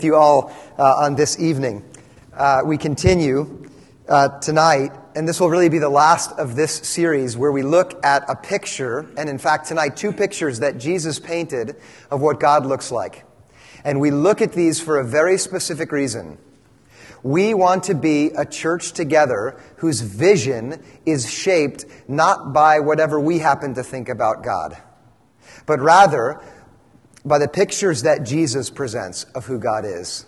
You all on this evening. We continue tonight, and this will really be the last of this series where we look at a picture, and in fact tonight 2 pictures that Jesus painted of what God looks like. And we look at these for a very specific reason. We want to be a church together whose vision is shaped not by whatever we happen to think about God, but rather by the pictures that Jesus presents of who God is.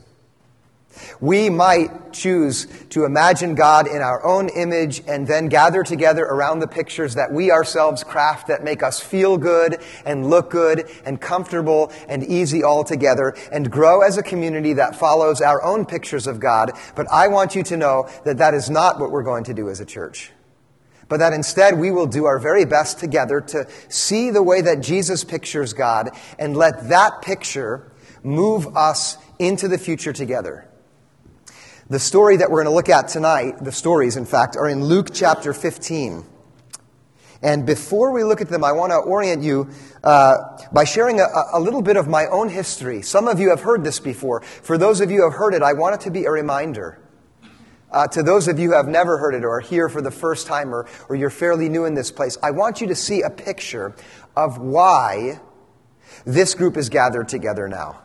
We might choose to imagine God in our own image and then gather together around the pictures that we ourselves craft that make us feel good and look good and comfortable and easy all together and grow as a community that follows our own pictures of God. But I want you to know that that is not what we're going to do as a church. But that instead we will do our very best together to see the way that Jesus pictures God and let that picture move us into the future together. The story that we're going to look at tonight, the stories in fact, are in Luke chapter 15. And before we look at them, I want to orient you by sharing a little bit of my own history. Some of you have heard this before. For those of you who have heard it, I want it to be a reminder. To those of you who have never heard it or are here for the first time or you're fairly new in this place, I want you to see a picture of why this group is gathered together now.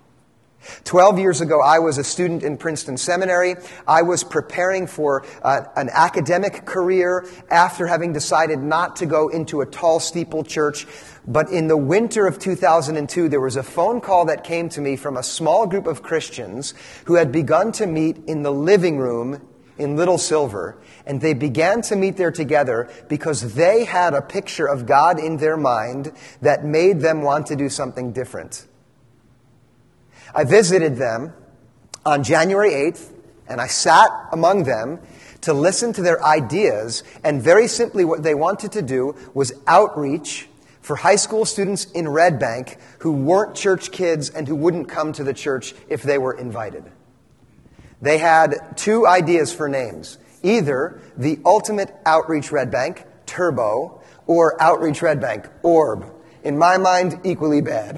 12 years ago, I was a student in Princeton Seminary. I was preparing for an academic career after having decided not to go into a tall steeple church. But in the winter of 2002, there was a phone call that came to me from a small group of Christians who had begun to meet in the living room in Little Silver. And they began to meet there together because they had a picture of God in their mind that made them want to do something different. I visited them on January 8th, and I sat among them to listen to their ideas. And very simply, what they wanted to do was outreach for high school students in Red Bank who weren't church kids and who wouldn't come to the church if they were invited. They had 2 ideas for names. Either the Ultimate Outreach Red Bank, Turbo, or Outreach Red Bank, Orb. In my mind, equally bad.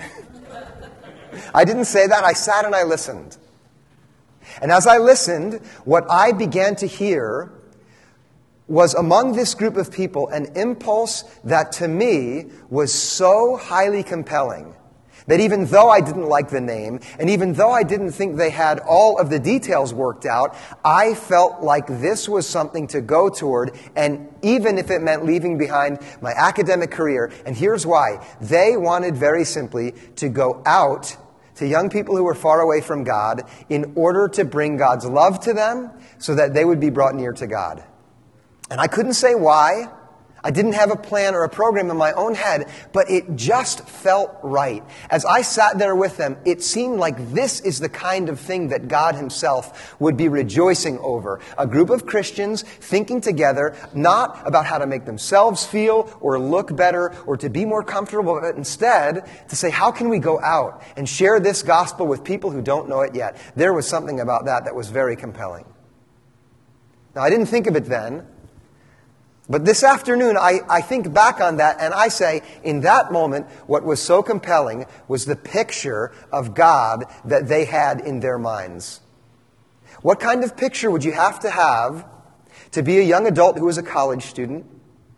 I didn't say that. I sat and I listened. And as I listened, what I began to hear was among this group of people an impulse that to me was so highly compelling that even though I didn't like the name, and even though I didn't think they had all of the details worked out, I felt like this was something to go toward, and even if it meant leaving behind my academic career. And here's why. They wanted very simply to go out to young people who were far away from God in order to bring God's love to them so that they would be brought near to God. And I couldn't say why. I didn't have a plan or a program in my own head, but it just felt right. As I sat there with them, it seemed like this is the kind of thing that God himself would be rejoicing over. A group of Christians thinking together, not about how to make themselves feel or look better or to be more comfortable, but instead to say, how can we go out and share this gospel with people who don't know it yet? There was something about that was very compelling. Now, I didn't think of it then. But this afternoon, I think back on that and I say, in that moment, what was so compelling was the picture of God that they had in their minds. What kind of picture would you have to be a young adult who was a college student?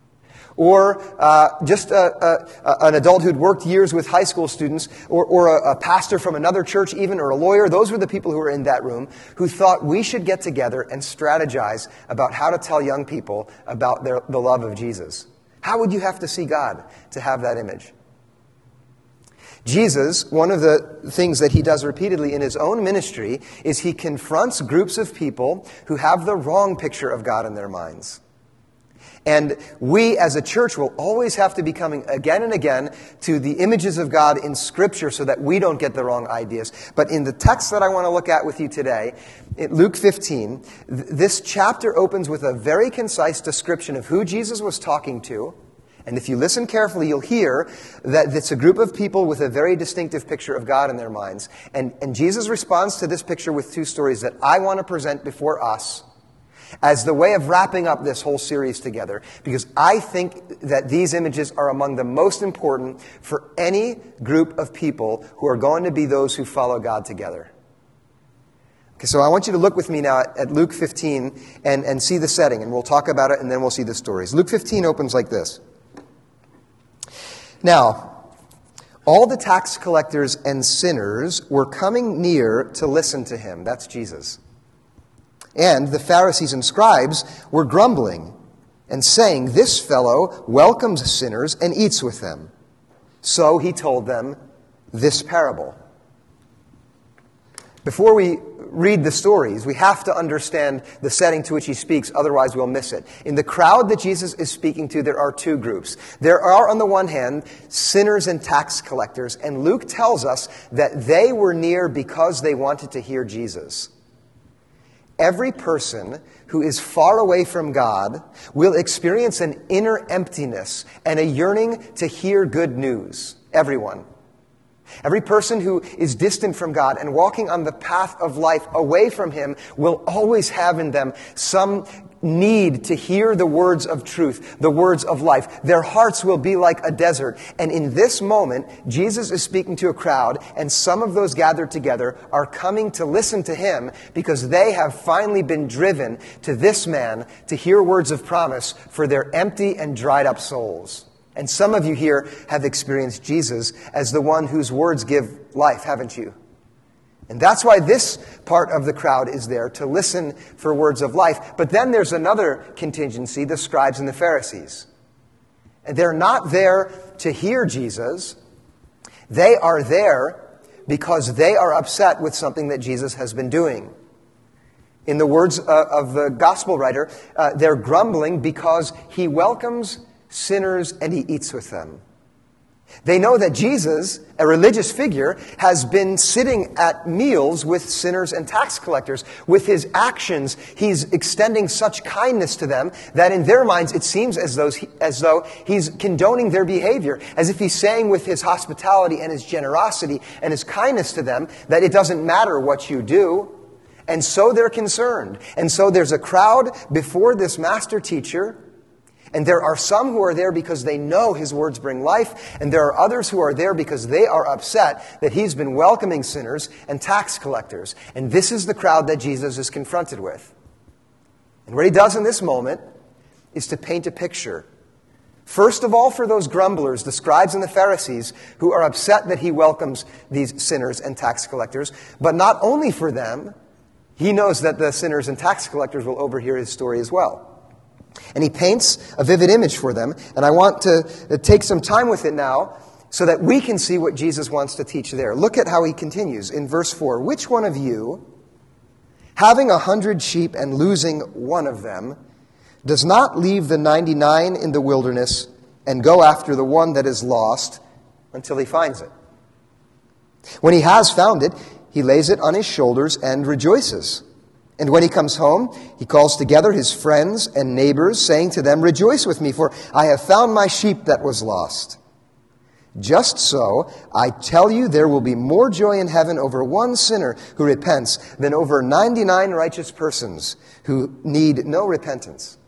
Or just an adult who'd worked years with high school students, or a pastor from another church even, or a lawyer. Those were the people who were in that room who thought we should get together and strategize about how to tell young people about the love of Jesus. How would you have to see God to have that image? Jesus, one of the things that he does repeatedly in his own ministry is he confronts groups of people who have the wrong picture of God in their minds. And we as a church will always have to be coming again and again to the images of God in Scripture so that we don't get the wrong ideas. But in the text that I want to look at with you today, in Luke 15, this chapter opens with a very concise description of who Jesus was talking to. And if you listen carefully, you'll hear that it's a group of people with a very distinctive picture of God in their minds. And Jesus responds to this picture with 2 stories that I want to present before us as the way of wrapping up this whole series together, because I think that these images are among the most important for any group of people who are going to be those who follow God together. Okay, so I want you to look with me now at Luke 15 and see the setting, and we'll talk about it, and then we'll see the stories. Luke 15 opens like this. Now, all the tax collectors and sinners were coming near to listen to him. That's Jesus. And the Pharisees and scribes were grumbling and saying, "This fellow welcomes sinners and eats with them." So he told them this parable. Before we read the stories, we have to understand the setting to which he speaks, otherwise we'll miss it. In the crowd that Jesus is speaking to, there are two groups. There are, on the one hand, sinners and tax collectors, and Luke tells us that they were near because they wanted to hear Jesus. Every person who is far away from God will experience an inner emptiness and a yearning to hear good news. Everyone. Every person who is distant from God and walking on the path of life away from Him will always have in them some need to hear the words of truth, the words of life. Their hearts will be like a desert. And in this moment, Jesus is speaking to a crowd, and some of those gathered together are coming to listen to Him because they have finally been driven to this man to hear words of promise for their empty and dried up souls. And some of you here have experienced Jesus as the one whose words give life, haven't you? And that's why this part of the crowd is there, to listen for words of life. But then there's another contingency, the scribes and the Pharisees. And they're not there to hear Jesus. They are there because they are upset with something that Jesus has been doing. In the words of the gospel writer, they're grumbling because He welcomes sinners and He eats with them. They know that Jesus, a religious figure, has been sitting at meals with sinners and tax collectors. With His actions, He's extending such kindness to them that in their minds it seems as though He's condoning their behavior, as if He's saying with His hospitality and His generosity and His kindness to them that it doesn't matter what you do. And so they're concerned. And so there's a crowd before this master teacher. And there are some who are there because they know His words bring life, and there are others who are there because they are upset that He's been welcoming sinners and tax collectors. And this is the crowd that Jesus is confronted with. And what He does in this moment is to paint a picture. First of all, for those grumblers, the scribes and the Pharisees, who are upset that He welcomes these sinners and tax collectors, but not only for them, He knows that the sinners and tax collectors will overhear His story as well. And He paints a vivid image for them, and I want to take some time with it now so that we can see what Jesus wants to teach there. Look at how He continues in verse 4. "Which one of you, having 100 sheep and losing one of them, does not leave the 99 in the wilderness and go after the one that is lost until he finds it? When he has found it, he lays it on his shoulders and rejoices. And when he comes home, he calls together his friends and neighbors, saying to them, 'Rejoice with me, for I have found my sheep that was lost.' Just so, I tell you, there will be more joy in heaven over one sinner who repents than over 99 righteous persons who need no repentance."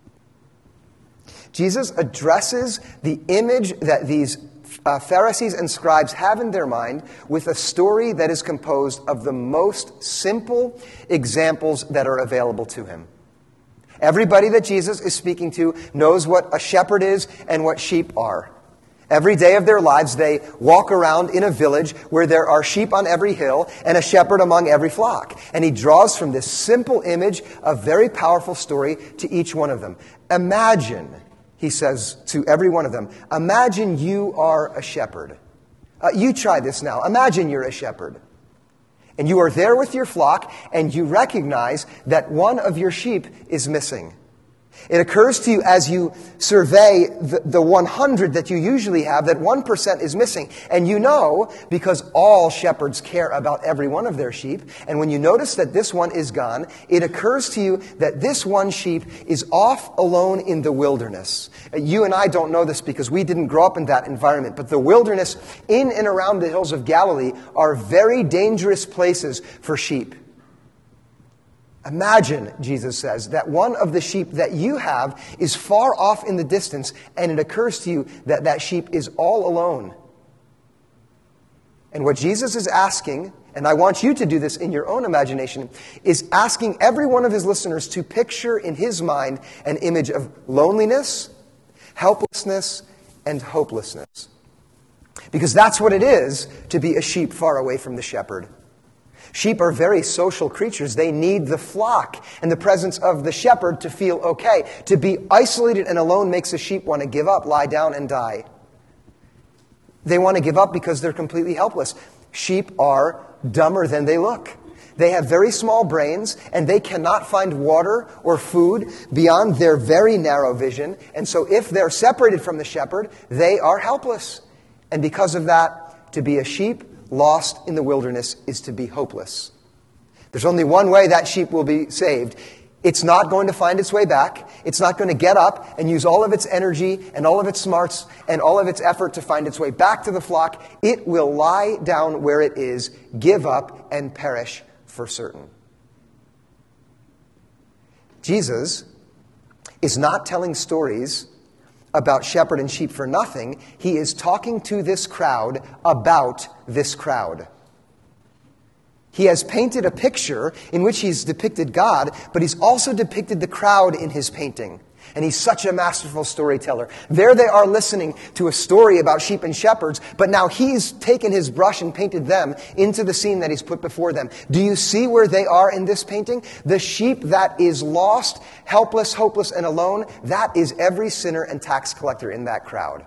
Jesus addresses the image that these Pharisees and scribes have in their mind with a story that is composed of the most simple examples that are available to Him. Everybody that Jesus is speaking to knows what a shepherd is and what sheep are. Every day of their lives, they walk around in a village where there are sheep on every hill and a shepherd among every flock. And He draws from this simple image a very powerful story to each one of them. Imagine, He says to every one of them, imagine you are a shepherd. You try this now. Imagine you're a shepherd. And you are there with your flock, and you recognize that one of your sheep is missing. It occurs to you as you survey the 100 that you usually have that 1% is missing. And you know, because all shepherds care about every one of their sheep, and when you notice that this one is gone, it occurs to you that this one sheep is off alone in the wilderness. You and I don't know this because we didn't grow up in that environment, but the wilderness in and around the hills of Galilee are very dangerous places for sheep. Imagine, Jesus says, that one of the sheep that you have is far off in the distance, and it occurs to you that that sheep is all alone. And what Jesus is asking, and I want you to do this in your own imagination, is asking every one of his listeners to picture in his mind an image of loneliness, helplessness, and hopelessness. Because that's what it is to be a sheep far away from the shepherd. Sheep are very social creatures. They need the flock and the presence of the shepherd to feel okay. To be isolated and alone makes a sheep want to give up, lie down, and die. They want to give up because they're completely helpless. Sheep are dumber than they look. They have very small brains, and they cannot find water or food beyond their very narrow vision. And so if they're separated from the shepherd, they are helpless. And because of that, to be a sheep lost in the wilderness is to be hopeless. There's only one way that sheep will be saved. It's not going to find its way back. It's not going to get up and use all of its energy and all of its smarts and all of its effort to find its way back to the flock. It will lie down where it is, give up, and perish for certain. Jesus is not telling stories about shepherd and sheep for nothing. He is talking to this crowd about this crowd. He has painted a picture in which he's depicted God, but he's also depicted the crowd in his painting. And he's such a masterful storyteller. There they are listening to a story about sheep and shepherds, but now he's taken his brush and painted them into the scene that he's put before them. Do you see where they are in this painting? The sheep that is lost, helpless, hopeless, and alone, that is every sinner and tax collector in that crowd.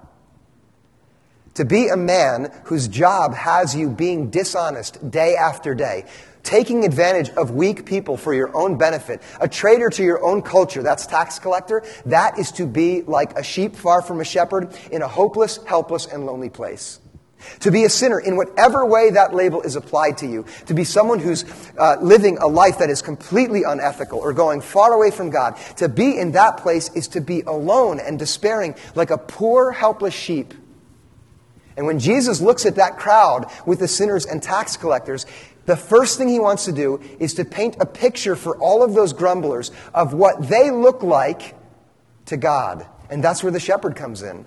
To be a man whose job has you being dishonest day after day, taking advantage of weak people for your own benefit, a traitor to your own culture, that's tax collector, that is to be like a sheep far from a shepherd in a hopeless, helpless, and lonely place. To be a sinner in whatever way that label is applied to you, to be someone who's living a life that is completely unethical or going far away from God, to be in that place is to be alone and despairing like a poor, helpless sheep. And when Jesus looks at that crowd with the sinners and tax collectors, the first thing he wants to do is to paint a picture for all of those grumblers of what they look like to God. And that's where the shepherd comes in.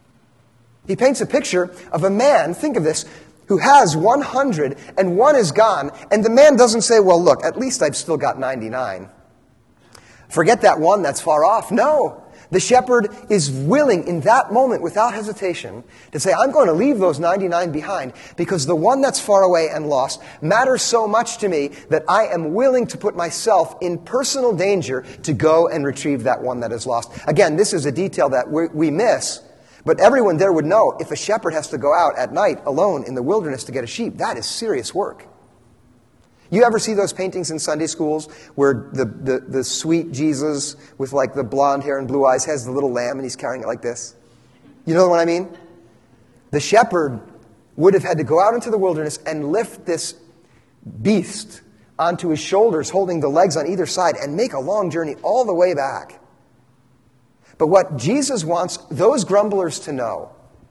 He paints a picture of a man, think of this, who has 100 and one is gone. And the man doesn't say, well, look, at least I've still got 99. Forget that one that's far off. No. The shepherd is willing in that moment, without hesitation, to say, I'm going to leave those 99 behind because the one that's far away and lost matters so much to me that I am willing to put myself in personal danger to go and retrieve that one that is lost. Again, this is a detail that we miss, but everyone there would know if a shepherd has to go out at night alone in the wilderness to get a sheep, that is serious work. You ever see those paintings in Sunday schools where the sweet Jesus with like the blonde hair and blue eyes has the little lamb and he's carrying it like this? You know what I mean? The shepherd would have had to go out into the wilderness and lift this beast onto his shoulders, holding the legs on either side, and make a long journey all the way back. But what Jesus wants those grumblers to know,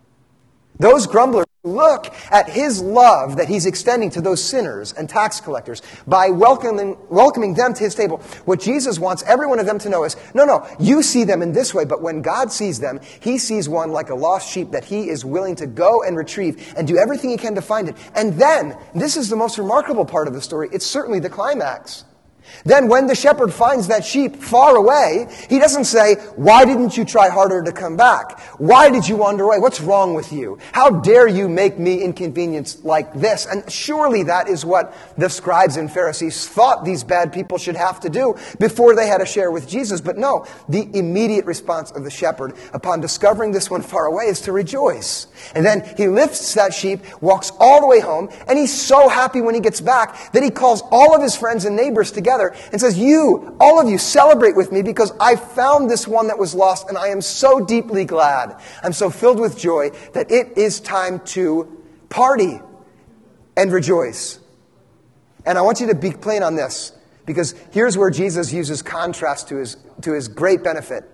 those grumblers look at his love that he's extending to those sinners and tax collectors by welcoming them to his table. What Jesus wants every one of them to know is, no, you see them in this way, but when God sees them, he sees one like a lost sheep that he is willing to go and retrieve and do everything he can to find it. And then, this is the most remarkable part of the story, it's certainly the climax. Then when the shepherd finds that sheep far away, he doesn't say, why didn't you try harder to come back? Why did you wander away? What's wrong with you? How dare you make me inconvenienced like this? And surely that is what the scribes and Pharisees thought these bad people should have to do before they had a share with Jesus. But no, the immediate response of the shepherd upon discovering this one far away is to rejoice. And then he lifts that sheep, walks all the way home, and he's so happy when he gets back that he calls all of his friends and neighbors together and says, all of you, celebrate with me because I found this one that was lost and I am so deeply glad. I'm so filled with joy that it is time to party and rejoice. And I want you to be plain on this because here's where Jesus uses contrast to his great benefit.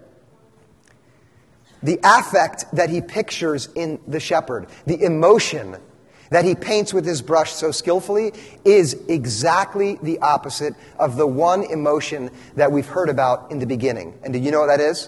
The affect that he pictures in the shepherd, the emotion that he paints with his brush so skillfully is exactly the opposite of the one emotion that we've heard about in the beginning. And do you know what that is?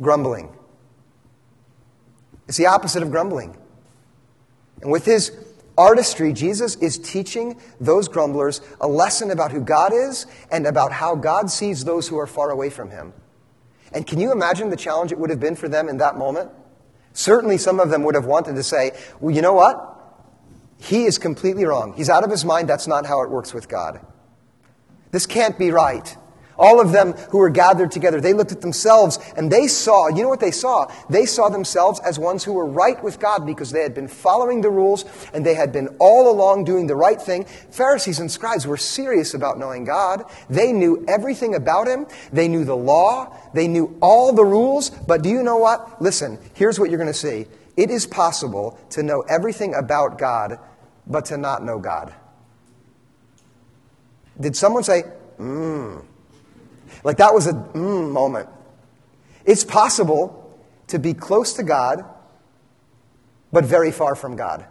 Grumbling. It's the opposite of grumbling. And with his artistry, Jesus is teaching those grumblers a lesson about who God is and about how God sees those who are far away from him. And can you imagine the challenge it would have been for them in that moment? Certainly some of them would have wanted to say, well, you know what? He is completely wrong. He's out of his mind. That's not how it works with God. This can't be right. All of them who were gathered together, they looked at themselves and they saw, you know what they saw? They saw themselves as ones who were right with God because they had been following the rules and they had been all along doing the right thing. Pharisees and scribes were serious about knowing God. They knew everything about him. They knew the law. They knew all the rules. But do you know what? Listen, here's what you're going to see. It is possible to know everything about God, but to not know God. Did someone say, Like that was a moment. It's possible to be close to God, but very far from God.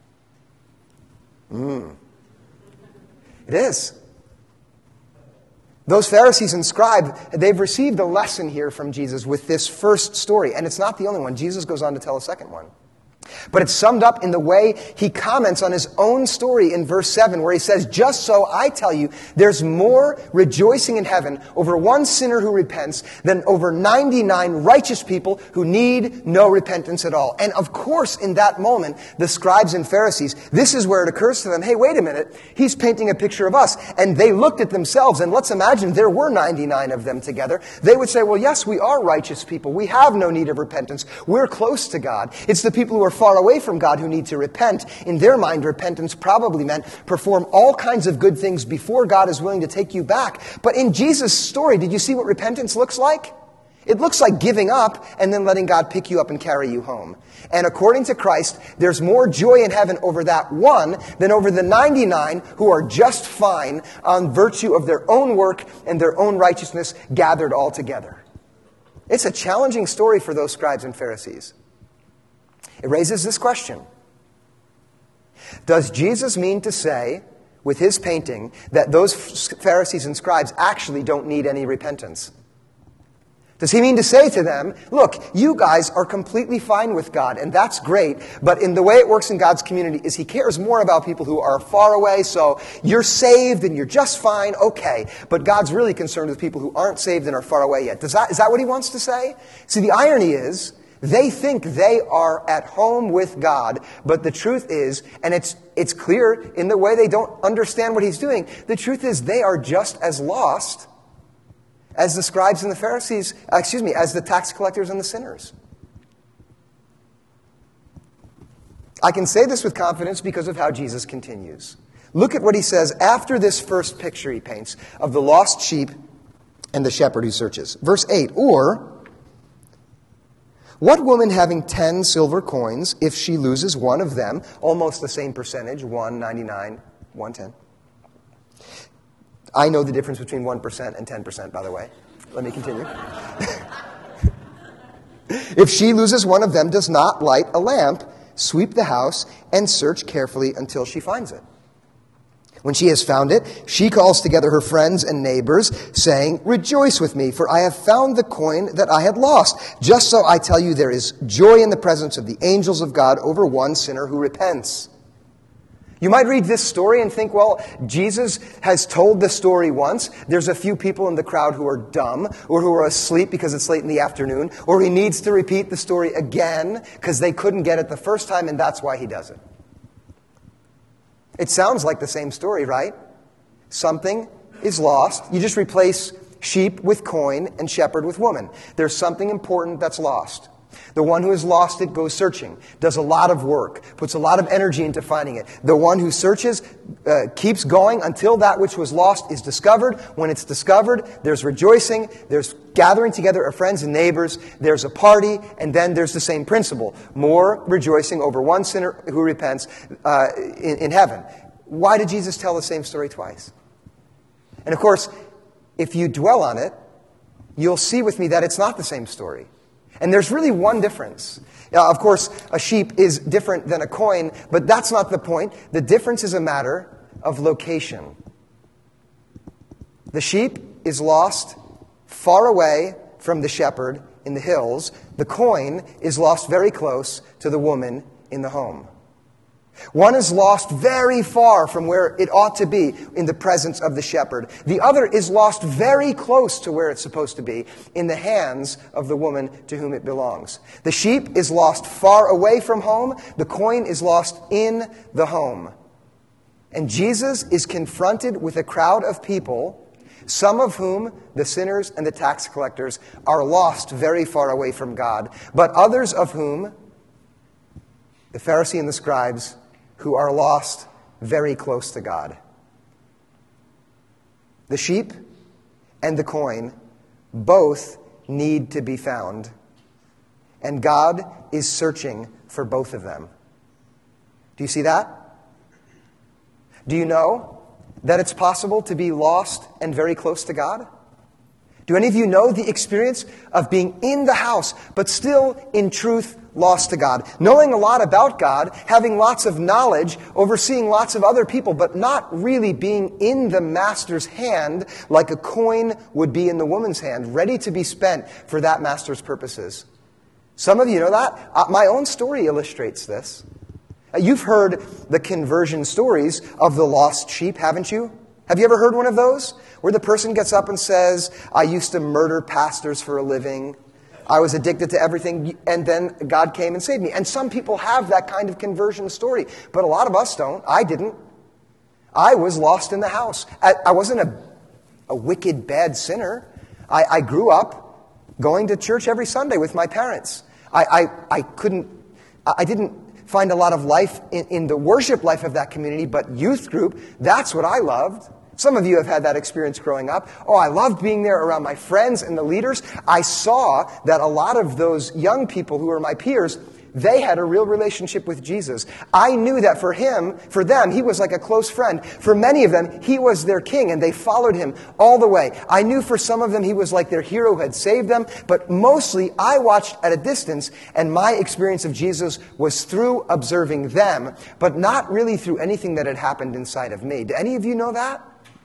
It is. Those Pharisees and scribes, they've received a lesson here from Jesus with this first story. And it's not the only one. Jesus goes on to tell a second one. But it's summed up in the way he comments on his own story in verse 7, where he says, just so I tell you, there's more rejoicing in heaven over one sinner who repents than over 99 righteous people who need no repentance at all. And of course, in that moment, the scribes and Pharisees, this is where it occurs to them, hey, wait a minute, he's painting a picture of us. And they looked at themselves, and let's imagine there were 99 of them together. They would say, well, yes, we are righteous people. We have no need of repentance. We're close to God. It's the people who are far away from God who need to repent. In their mind, repentance probably meant perform all kinds of good things before God is willing to take you back. But in Jesus' story, did you see what repentance looks like? It looks like giving up and then letting God pick you up and carry you home. And according to Christ, there's more joy in heaven over that one than over the 99 who are just fine on virtue of their own work and their own righteousness gathered all together. It's a challenging story for those scribes and Pharisees. It raises this question. Does Jesus mean to say, with his painting, that those Pharisees and scribes actually don't need any repentance? Does he mean to say to them, look, you guys are completely fine with God, and that's great, but in the way it works in God's community is he cares more about people who are far away, so you're saved and you're just fine, okay, but God's really concerned with people who aren't saved and are far away yet. Is that what he wants to say? See, the irony is, they think they are at home with God, but the truth is, and it's clear in the way they don't understand what he's doing, the truth is they are just as lost as the scribes and the Pharisees, as the tax collectors and the sinners. I can say this with confidence because of how Jesus continues. Look at what he says after this first picture he paints of the lost sheep and the shepherd who searches. Verse 8, or, what woman having 10 silver coins, if she loses one of them, almost the same percentage, 199, 110. I know the difference between 1% and 10%, by the way. Let me continue. If she loses one of them, does not light a lamp, sweep the house, and search carefully until she finds it. When she has found it, she calls together her friends and neighbors, saying, rejoice with me, for I have found the coin that I had lost. Just so I tell you, there is joy in the presence of the angels of God over one sinner who repents. You might read this story and think, well, Jesus has told the story once. There's a few people in the crowd who are dumb or who are asleep because it's late in the afternoon, or he needs to repeat the story again because they couldn't get it the first time, and that's why he does it. It sounds like the same story, right? Something is lost. You just replace sheep with coin and shepherd with woman. There's something important that's lost. The one who has lost it goes searching, does a lot of work, puts a lot of energy into finding it. The one who searches keeps going until that which was lost is discovered. When it's discovered, there's rejoicing, there's gathering together of friends and neighbors, there's a party, and then there's the same principle. More rejoicing over one sinner who repents in heaven. Why did Jesus tell the same story twice? And of course, if you dwell on it, you'll see with me that it's not the same story. And there's really one difference. Now, of course, a sheep is different than a coin, but that's not the point. The difference is a matter of location. The sheep is lost far away from the shepherd in the hills. The coin is lost very close to the woman in the home. One is lost very far from where it ought to be in the presence of the shepherd. The other is lost very close to where it's supposed to be in the hands of the woman to whom it belongs. The sheep is lost far away from home. The coin is lost in the home. And Jesus is confronted with a crowd of people, some of whom, the sinners and the tax collectors, are lost very far away from God, but others of whom, the Pharisee and the scribes, who are lost very close to God. The sheep and the coin both need to be found, and God is searching for both of them. Do you see that? Do you know that it's possible to be lost and very close to God? Do any of you know the experience of being in the house, but still, in truth, lost to God? Knowing a lot about God, having lots of knowledge, overseeing lots of other people, but not really being in the master's hand like a coin would be in the woman's hand, ready to be spent for that master's purposes. Some of you know that. My own story illustrates this. You've heard the conversion stories of the lost sheep, haven't you? Have you ever heard one of those? Where the person gets up and says, I used to murder pastors for a living. I was addicted to everything, and then God came and saved me. And some people have that kind of conversion story, but a lot of us don't. I didn't. I was lost in the house. I wasn't a wicked, bad sinner. I grew up going to church every Sunday with my parents. I didn't find a lot of life in the worship life of that community, but youth group, that's what I loved. Some of you have had that experience growing up. Oh, I loved being there around my friends and the leaders. I saw that a lot of those young people who were my peers, they had a real relationship with Jesus. I knew that for them, he was like a close friend. For many of them, he was their king, and they followed him all the way. I knew for some of them, he was like their hero who had saved them, but mostly I watched at a distance, and my experience of Jesus was through observing them, but not really through anything that had happened inside of me. Do any of you know that?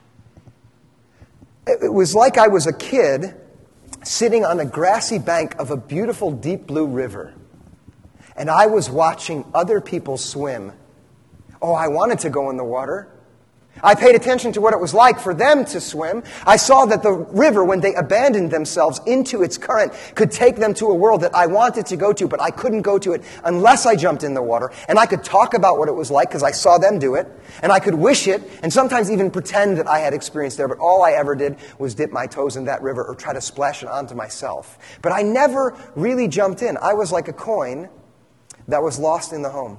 It was like I was a kid sitting on a grassy bank of a beautiful deep blue river. And I was watching other people swim. Oh, I wanted to go in the water. I paid attention to what it was like for them to swim. I saw that the river, when they abandoned themselves into its current, could take them to a world that I wanted to go to, but I couldn't go to it unless I jumped in the water. And I could talk about what it was like because I saw them do it. And I could wish it, and sometimes even pretend that I had experience there, but all I ever did was dip my toes in that river or try to splash it onto myself. But I never really jumped in. I was like a coin that was lost in the home.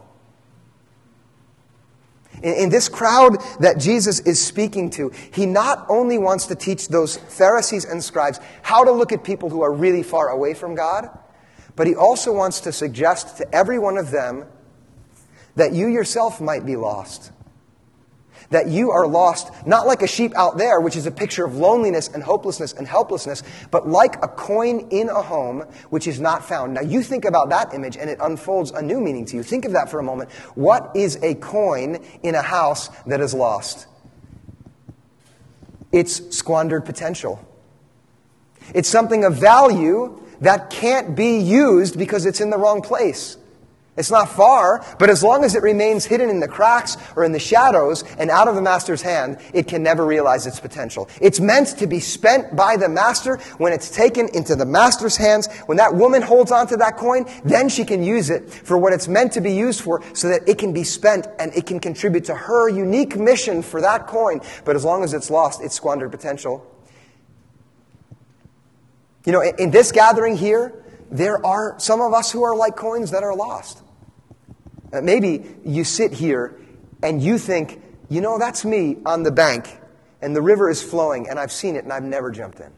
In this crowd that Jesus is speaking to, he not only wants to teach those Pharisees and scribes how to look at people who are really far away from God, but he also wants to suggest to every one of them that you yourself might be lost. That you are lost, not like a sheep out there, which is a picture of loneliness and hopelessness and helplessness, but like a coin in a home which is not found. Now you think about that image and it unfolds a new meaning to you. Think of that for a moment. What is a coin in a house that is lost? It's squandered potential. It's something of value that can't be used because it's in the wrong place. It's not far, but as long as it remains hidden in the cracks or in the shadows and out of the master's hand, it can never realize its potential. It's meant to be spent by the master. When it's taken into the master's hands, when that woman holds onto that coin, then she can use it for what it's meant to be used for so that it can be spent and it can contribute to her unique mission for that coin. But as long as it's lost, it's squandered potential. You know, in this gathering here, there are some of us who are like coins that are lost. Maybe you sit here and you think, you know, that's me on the bank and the river is flowing and I've seen it and I've never jumped in.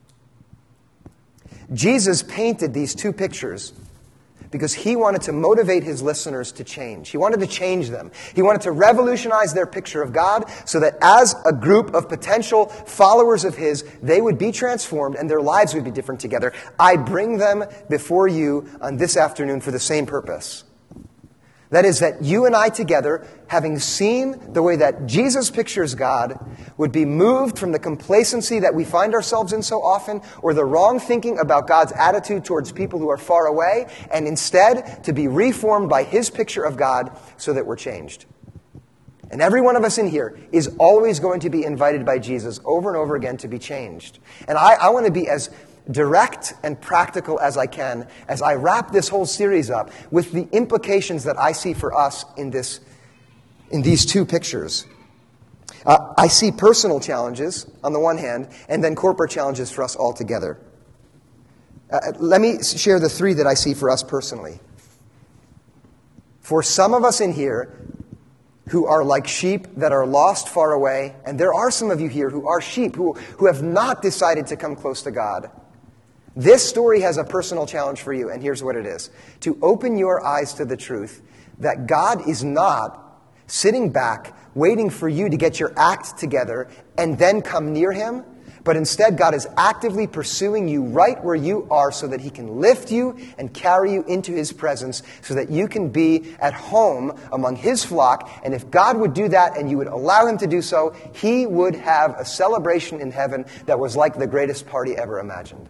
Jesus painted these two pictures because he wanted to motivate his listeners to change. He wanted to change them. He wanted to revolutionize their picture of God so that as a group of potential followers of his, they would be transformed and their lives would be different together. I bring them before you on this afternoon for the same purpose. That is, that you and I together, having seen the way that Jesus pictures God, would be moved from the complacency that we find ourselves in so often, or the wrong thinking about God's attitude towards people who are far away, and instead to be reformed by His picture of God so that we're changed. And every one of us in here is always going to be invited by Jesus over and over again to be changed. And I want to be as direct and practical as I can as I wrap this whole series up with the implications that I see for us in these two pictures. I see personal challenges on the one hand, and then corporate challenges for us all together. Let me share the three that I see for us personally. For some of us in here who are like sheep that are lost far away, and there are some of you here who are sheep who have not decided to come close to God, this story has a personal challenge for you, and here's what it is. To open your eyes to the truth that God is not sitting back, waiting for you to get your act together and then come near Him, but instead God is actively pursuing you right where you are so that He can lift you and carry you into His presence so that you can be at home among His flock. And if God would do that and you would allow Him to do so, He would have a celebration in heaven that was like the greatest party ever imagined.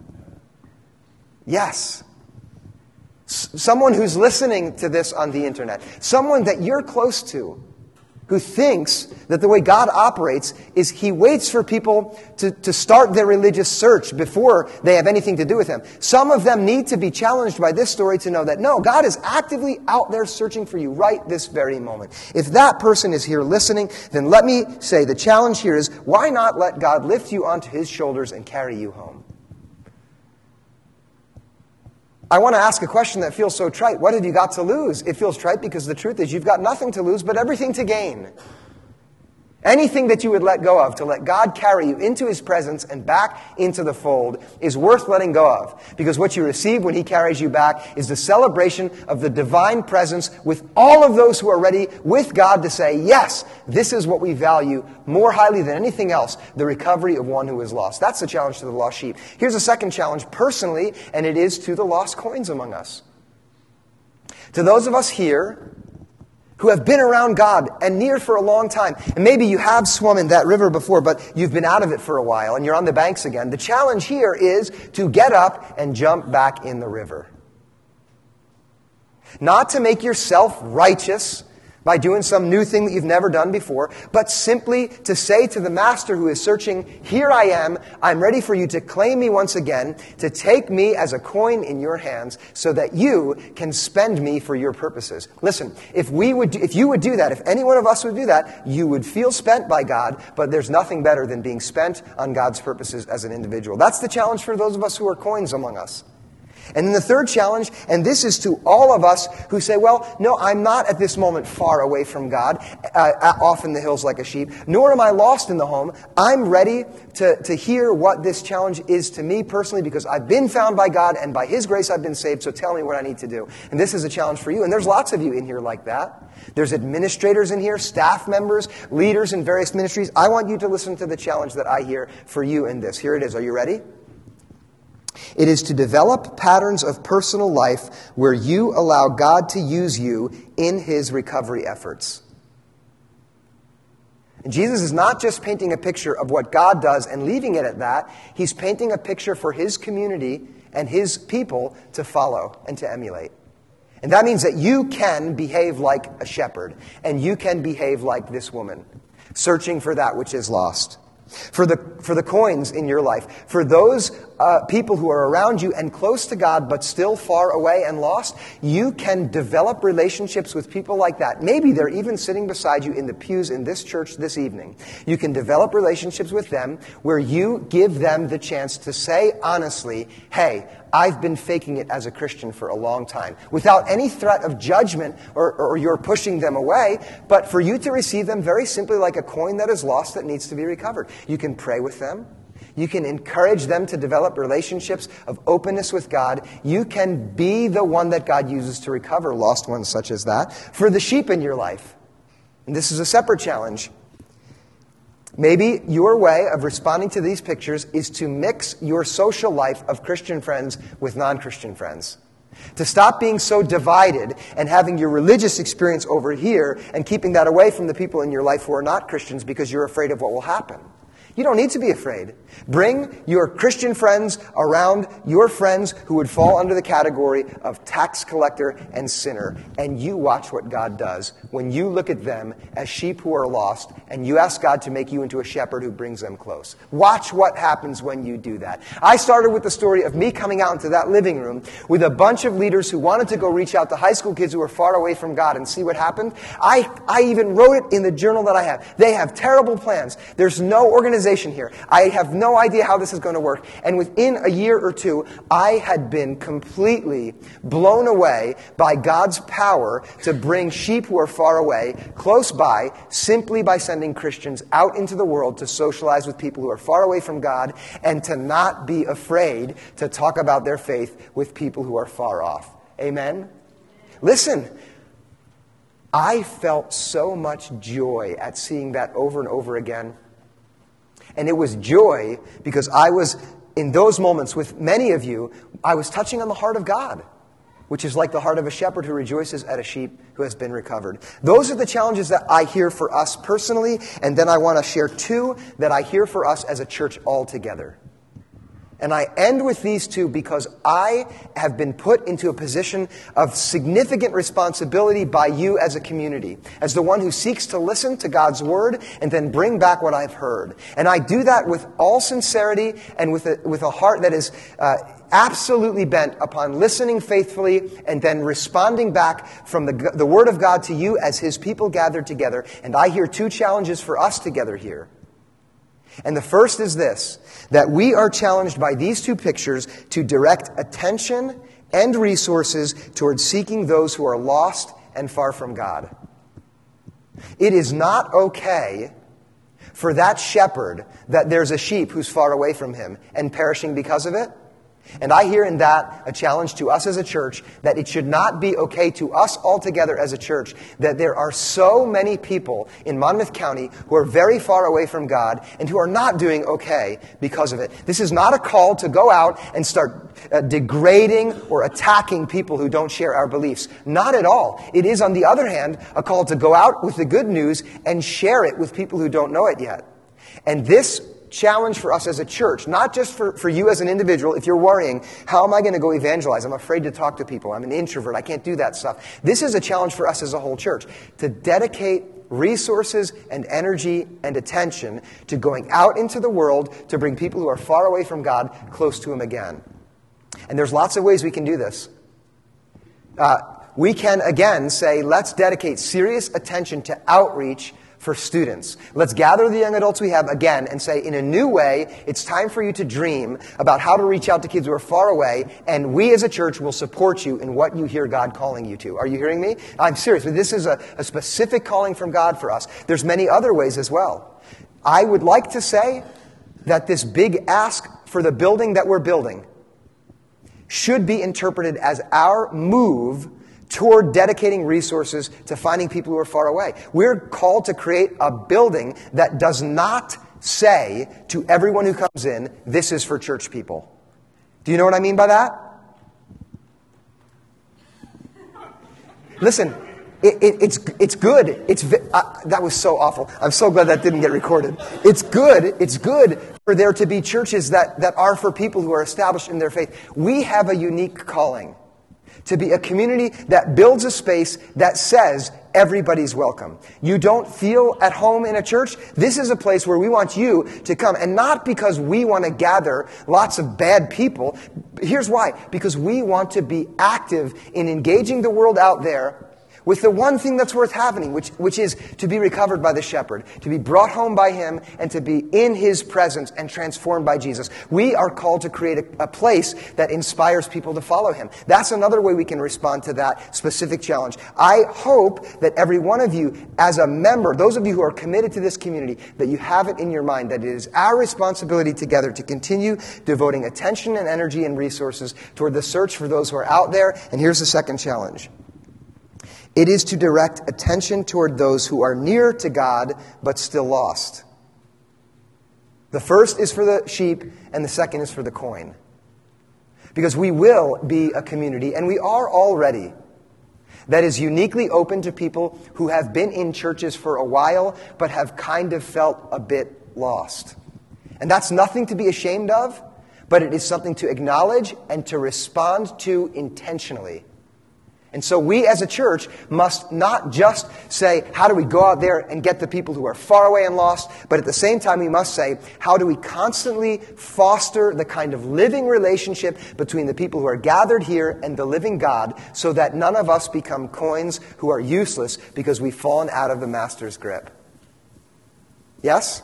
Yes. Someone who's listening to this on the internet, someone that you're close to, who thinks that the way God operates is He waits for people to start their religious search before they have anything to do with Him. Some of them need to be challenged by this story to know that, no, God is actively out there searching for you right this very moment. If that person is here listening, then let me say the challenge here is, why not let God lift you onto His shoulders and carry you home? I want to ask a question that feels so trite. What have you got to lose? It feels trite because the truth is you've got nothing to lose but everything to gain. Anything that you would let go of to let God carry you into His presence and back into the fold is worth letting go of. Because what you receive when He carries you back is the celebration of the divine presence with all of those who are ready with God to say, yes, this is what we value more highly than anything else, the recovery of one who is lost. That's the challenge to the lost sheep. Here's a second challenge personally, and it is to the lost coins among us. To those of us here who have been around God and near for a long time. And maybe you have swum in that river before, but you've been out of it for a while and you're on the banks again. The challenge here is to get up and jump back in the river. Not to make yourself righteous by doing some new thing that you've never done before, but simply to say to the Master who is searching, here I am, I'm ready for you to claim me once again, to take me as a coin in your hands so that you can spend me for your purposes. Listen, if you would do that, if any one of us would do that, you would feel spent by God, but there's nothing better than being spent on God's purposes as an individual. That's the challenge for those of us who are coins among us. And then the third challenge, and this is to all of us who say, well, no, I'm not at this moment far away from God, off in the hills like a sheep, nor am I lost in the home. I'm ready to hear what this challenge is to me personally because I've been found by God and by His grace I've been saved, so tell me what I need to do. And this is a challenge for you, and there's lots of you in here like that. There's administrators in here, staff members, leaders in various ministries. I want you to listen to the challenge that I hear for you in this. Here it is. Are you ready? It is to develop patterns of personal life where you allow God to use you in His recovery efforts. And Jesus is not just painting a picture of what God does and leaving it at that. He's painting a picture for His community and His people to follow and to emulate. And that means that you can behave like a shepherd, and you can behave like this woman, searching for that which is lost. For the coins in your life, for those people who are around you and close to God but still far away and lost, you can develop relationships with people like that. Maybe they're even sitting beside you in the pews in this church this evening. You can develop relationships with them where you give them the chance to say honestly, hey, I've been faking it as a Christian for a long time, without any threat of judgment or you're pushing them away, but for you to receive them very simply like a coin that is lost that needs to be recovered. You can pray with them. You can encourage them to develop relationships of openness with God. You can be the one that God uses to recover lost ones such as that. For the sheep in your life, and this is a separate challenge, maybe your way of responding to these pictures is to mix your social life of Christian friends with non-Christian friends. To stop being so divided and having your religious experience over here and keeping that away from the people in your life who are not Christians because you're afraid of what will happen. You don't need to be afraid. Bring your Christian friends around your friends who would fall under the category of tax collector and sinner, and you watch what God does when you look at them as sheep who are lost and you ask God to make you into a shepherd who brings them close. Watch what happens when you do that. I started with the story of me coming out into that living room with a bunch of leaders who wanted to go reach out to high school kids who were far away from God and see what happened. I even wrote it in the journal that I have. They have terrible plans. There's no organization here. I have no idea how this is going to work. And within a year or two, I had been completely blown away by God's power to bring sheep who are far away close by simply by sending Christians out into the world to socialize with people who are far away from God and to not be afraid to talk about their faith with people who are far off. Amen? Listen, I felt so much joy at seeing that over and over again. And it was joy because I was, in those moments with many of you, I was touching on the heart of God, which is like the heart of a shepherd who rejoices at a sheep who has been recovered. Those are the challenges that I hear for us personally, and then I want to share two that I hear for us as a church altogether. And I end with these two because I have been put into a position of significant responsibility by you as a community, as the one who seeks to listen to God's word and then bring back what I've heard. And I do that with all sincerity and with a heart that is absolutely bent upon listening faithfully and then responding back from the word of God to you as his people gathered together. And I hear two challenges for us together here. And the first is this, that we are challenged by these two pictures to direct attention and resources towards seeking those who are lost and far from God. It is not okay for that shepherd that there's a sheep who's far away from him and perishing because of it. And I hear in that a challenge to us as a church that it should not be okay to us altogether as a church that there are so many people in Monmouth County who are very far away from God and who are not doing okay because of it. This is not a call to go out and start degrading or attacking people who don't share our beliefs. Not at all. It is, on the other hand, a call to go out with the good news and share it with people who don't know it yet. And this challenge for us as a church, not just for you as an individual, if you're worrying, how am I going to go evangelize? I'm afraid to talk to people. I'm an introvert. I can't do that stuff. This is a challenge for us as a whole church, to dedicate resources and energy and attention to going out into the world to bring people who are far away from God close to him again. And there's lots of ways we can do this. We can, again, say, let's dedicate serious attention to outreach for students. Let's gather the young adults we have again and say, in a new way, it's time for you to dream about how to reach out to kids who are far away, and we as a church will support you in what you hear God calling you to. Are you hearing me? I'm serious. This is a specific calling from God for us. There's many other ways as well. I would like to say that this big ask for the building that we're building should be interpreted as our move toward dedicating resources to finding people who are far away. We're called to create a building that does not say to everyone who comes in, this is for church people. Do you know what I mean by that? Listen, it's good. That was so awful. I'm so glad that didn't get recorded. It's good for there to be churches that are for people who are established in their faith. We have a unique calling to be a community that builds a space that says everybody's welcome. You don't feel at home in a church? This is a place where we want you to come. And not because we want to gather lots of bad people. Here's why. Because we want to be active in engaging the world out there with the one thing that's worth having, which is to be recovered by the shepherd, to be brought home by him, and to be in his presence and transformed by Jesus. We are called to create a place that inspires people to follow him. That's another way we can respond to that specific challenge. I hope that every one of you, as a member, those of you who are committed to this community, that you have it in your mind that it is our responsibility together to continue devoting attention and energy and resources toward the search for those who are out there. And here's the second challenge. It is to direct attention toward those who are near to God but still lost. The first is for the sheep, and the second is for the coin. Because we will be a community, and we are already, that is uniquely open to people who have been in churches for a while, but have kind of felt a bit lost. And that's nothing to be ashamed of, but it is something to acknowledge and to respond to intentionally. And so we as a church must not just say, how do we go out there and get the people who are far away and lost, but at the same time we must say, how do we constantly foster the kind of living relationship between the people who are gathered here and the living God, so that none of us become coins who are useless because we've fallen out of the Master's grip. Yes?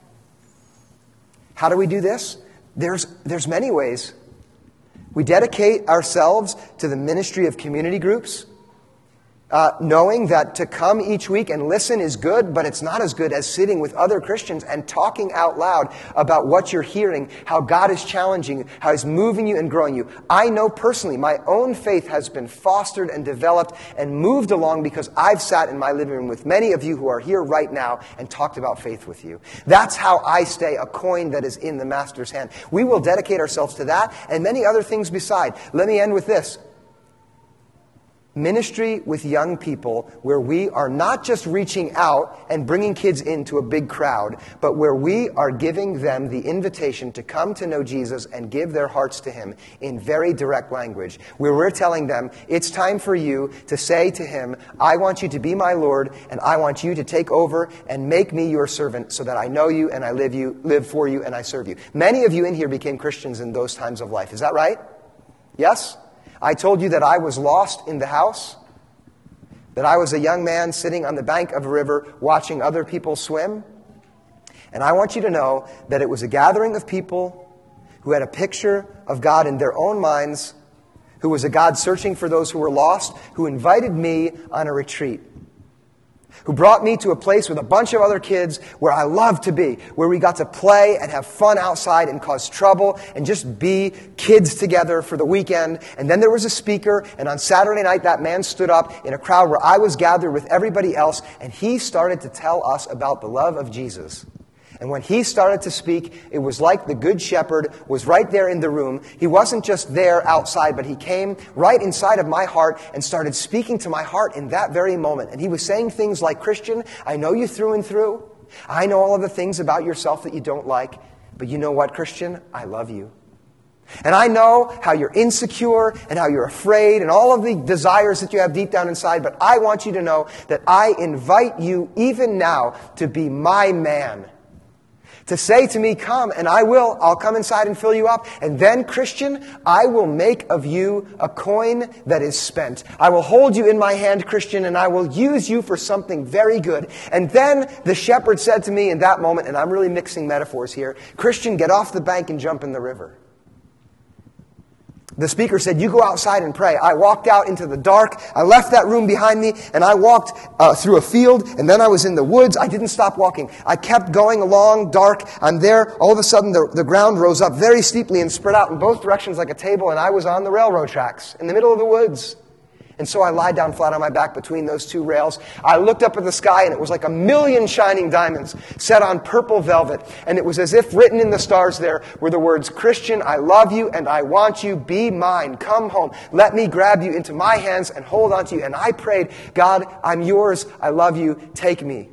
How do we do this? There's many ways. We dedicate ourselves to the ministry of community groups, knowing that to come each week and listen is good, but it's not as good as sitting with other Christians and talking out loud about what you're hearing, how God is challenging you, how He's moving you and growing you. I know personally my own faith has been fostered and developed and moved along because I've sat in my living room with many of you who are here right now and talked about faith with you. That's how I stay a coin that is in the Master's hand. We will dedicate ourselves to that and many other things beside. Let me end with this. Ministry with young people where we are not just reaching out and bringing kids into a big crowd, but where we are giving them the invitation to come to know Jesus and give their hearts to Him in very direct language, where we're telling them, it's time for you to say to Him, I want you to be my Lord, and I want you to take over and make me your servant so that I know you and I live for you and I serve you. Many of you in here became Christians in those times of life. Is that right? Yes? I told you that I was lost in the house, that I was a young man sitting on the bank of a river watching other people swim. And I want you to know that it was a gathering of people who had a picture of God in their own minds, who was a God searching for those who were lost, who invited me on a retreat, who brought me to a place with a bunch of other kids where I loved to be, where we got to play and have fun outside and cause trouble and just be kids together for the weekend. And then there was a speaker, and on Saturday night that man stood up in a crowd where I was gathered with everybody else, and he started to tell us about the love of Jesus. And when he started to speak, it was like the Good Shepherd was right there in the room. He wasn't just there outside, but he came right inside of my heart and started speaking to my heart in that very moment. And he was saying things like, Christian, I know you through and through. I know all of the things about yourself that you don't like. But you know what, Christian? I love you. And I know how you're insecure and how you're afraid and all of the desires that you have deep down inside. But I want you to know that I invite you even now to be my man. To say to me, come, and I'll come inside and fill you up. And then, Christian, I will make of you a coin that is spent. I will hold you in my hand, Christian, and I will use you for something very good. And then the shepherd said to me in that moment, and I'm really mixing metaphors here, Christian, get off the bank and jump in the river. The speaker said, you go outside and pray. I walked out into the dark. I left that room behind me, and I walked through a field, and then I was in the woods. I didn't stop walking. I kept going along, dark. I'm there. All of a sudden, the ground rose up very steeply and spread out in both directions like a table, and I was on the railroad tracks in the middle of the woods. And so I lied down flat on my back between those two rails. I looked up at the sky, and it was like a million shining diamonds set on purple velvet. And it was as if written in the stars there were the words, Christian, I love you and I want you. Be mine. Come home. Let me grab you into my hands and hold on to you. And I prayed, God, I'm yours. I love you. Take me.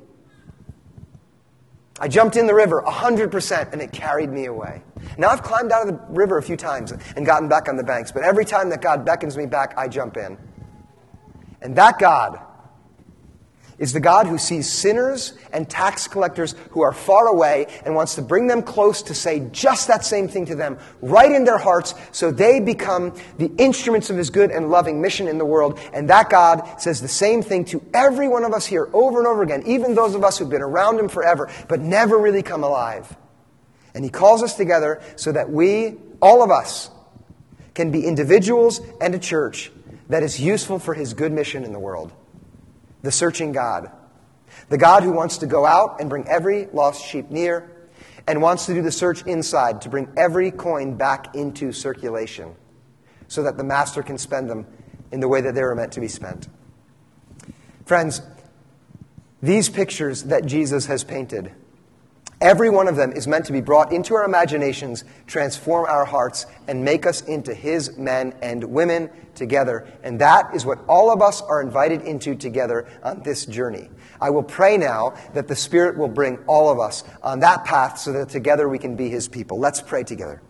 I jumped in the river 100%, and it carried me away. Now, I've climbed out of the river a few times and gotten back on the banks. But every time that God beckons me back, I jump in. And that God is the God who sees sinners and tax collectors who are far away and wants to bring them close to say just that same thing to them right in their hearts so they become the instruments of His good and loving mission in the world. And that God says the same thing to every one of us here over and over again, even those of us who've been around Him forever but never really come alive. And He calls us together so that we, all of us, can be individuals and a church that is useful for His good mission in the world. The searching God. The God who wants to go out and bring every lost sheep near and wants to do the search inside to bring every coin back into circulation so that the Master can spend them in the way that they were meant to be spent. Friends, these pictures that Jesus has painted Every one of them is meant to be brought into our imaginations, transform our hearts, and make us into His men and women together. And that is what all of us are invited into together on this journey. I will pray now that the Spirit will bring all of us on that path so that together we can be His people. Let's pray together.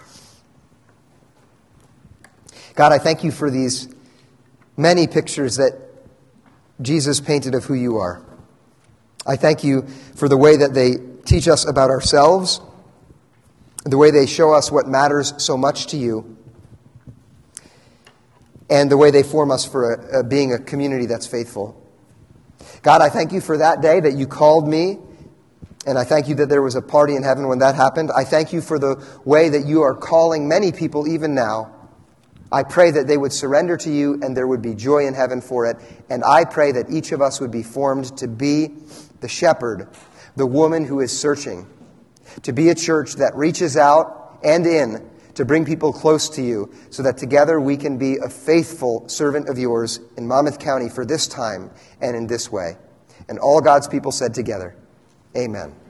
God, I thank you for these many pictures that Jesus painted of who you are. I thank you for the way that they teach us about ourselves, the way they show us what matters so much to you, and the way they form us for being a community that's faithful. God, I thank you for that day that you called me, and I thank you that there was a party in heaven when that happened. I thank you for the way that you are calling many people even now. I pray that they would surrender to you and there would be joy in heaven for it. And I pray that each of us would be formed to be the shepherd, the woman who is searching, to be a church that reaches out and in to bring people close to you so that together we can be a faithful servant of yours in Monmouth County for this time and in this way. And all God's people said together, amen.